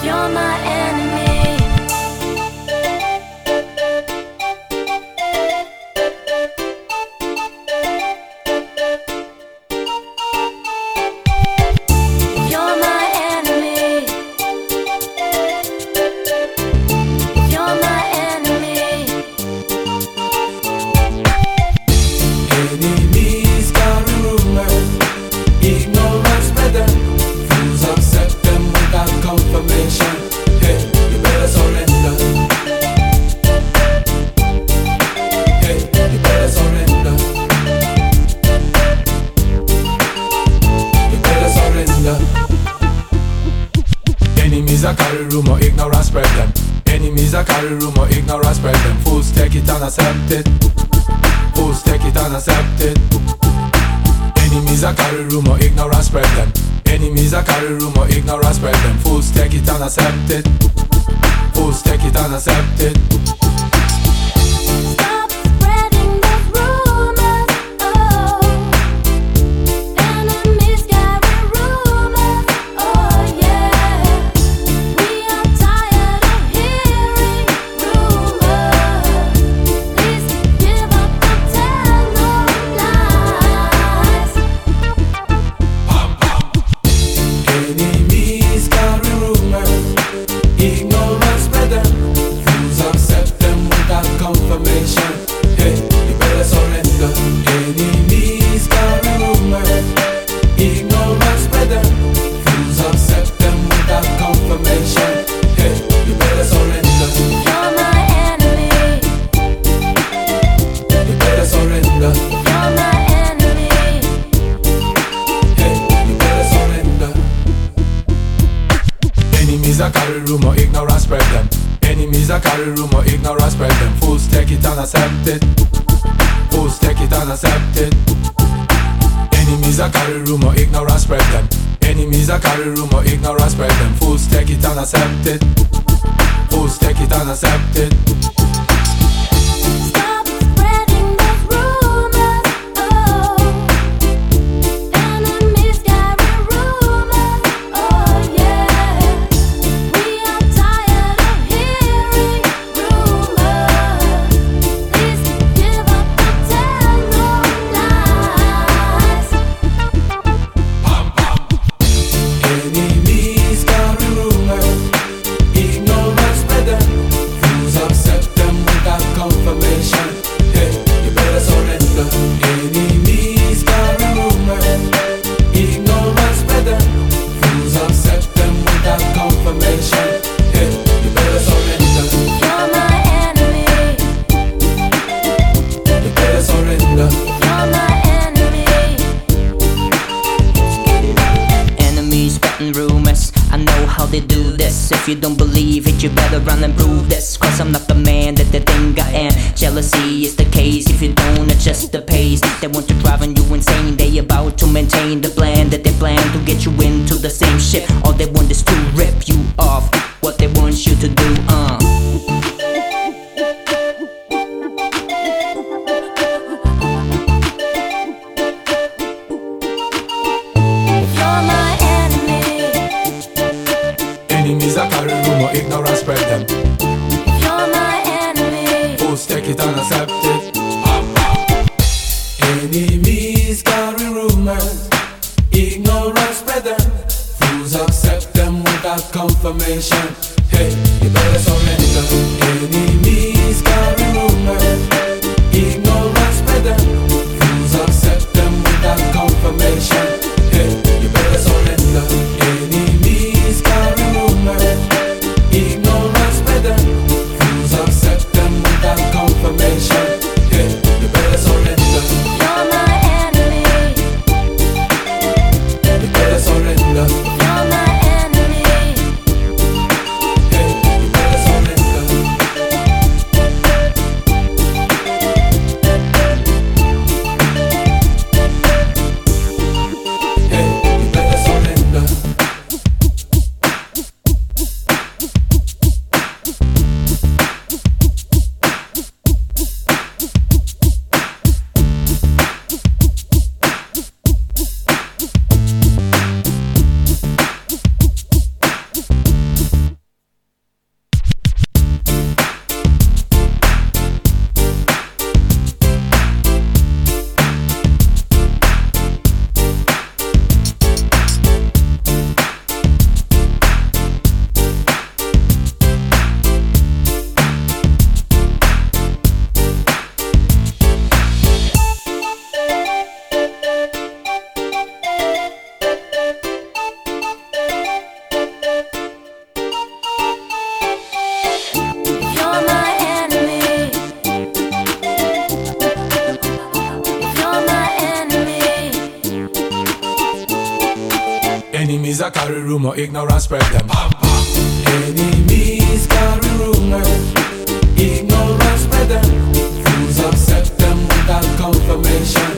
You're my enemy. You're my enemy. You're my enemy. Enemies carry rumors, ignorance spread them. Fools upset them without confirmation. Hey, you better surrender. Hey, you better surrender. You better surrender. Enemies a carry rumor, ignorance spread them. Enemies a carry rumor, ignorance spread them. Fools take it and accept it. Fools take it and accept it. Enemies a carry rumor, ignorance spread them. Enemies a carry rumor, ignorance spread them. Fools take it and accept it. Fools take it and accept it. Stop spreading those rumors. Oh, enemies carry rumors. Oh yeah, we are tired of hearing rumors. Please give up the tell no lies. Enemies carry rumors, ignorance spread them. Fools accept them without confirmation. Hey, you better surrender. Enemies carry rumors, ignorance spread them. Fools accept them without confirmation. Hey, you better surrender. You're my enemy. You better surrender. You're my enemy. Hey, you better surrender. Enemies a carry rumor, ignorance spread them. Enemies a carry rumor, ignorance spread them. Fools take it and accept it. Fools take it and accept it. Enemies a carry rumor, ignorance spread them. Enemies a carry rumor, ignorance spread them. Fools take it and accept it. Fools take it and accept it. Stop spreading those rumors. Oh, enemies carry rumors. Oh yeah, we are tired of hearing rumors. Please give up the tell no lies. Enemies carry rumors, ignorance spread them. Fools accept them without confirmation. Hey, you better surrender. Enemies carry rumors, ignorance spread them. Fools accept them without confirmation. Hey, you better surrender. You're my enemy. You better surrender. You're my enemy. Enemies spreading rumors, I know how they do this. If you don't believe it, you better run and prove this. Cause I'm not the man that they think I am. Jealousy is the case if you don't adjust the pace. They want to drive you insane. They about to maintain the plan that they plan to get you into the same shit. All they want is to rip you off. What they want you to do, You're my enemy. Enemies a carry rumor, ignorance spread them. You're my enemy. Fools take it and accept it. Enemies carry rumors, ignorance spread them. Fools accept them without confirmation. Hey, you better surrender. Enemies carry rumors, ignorance spread them. Fools accept them without confirmation. Hey, you better surrender. Enemies carry rumors, ignorance spread them. Fools accept them without confirmation. Hey, you better surrender. You're my enemy. You better surrender. You're my enemy. Hey, you better surrender. Enemies that carry rumor, ignorance spread them. Enemies carry rumors, ignorance spread them. Fools accept them without confirmation.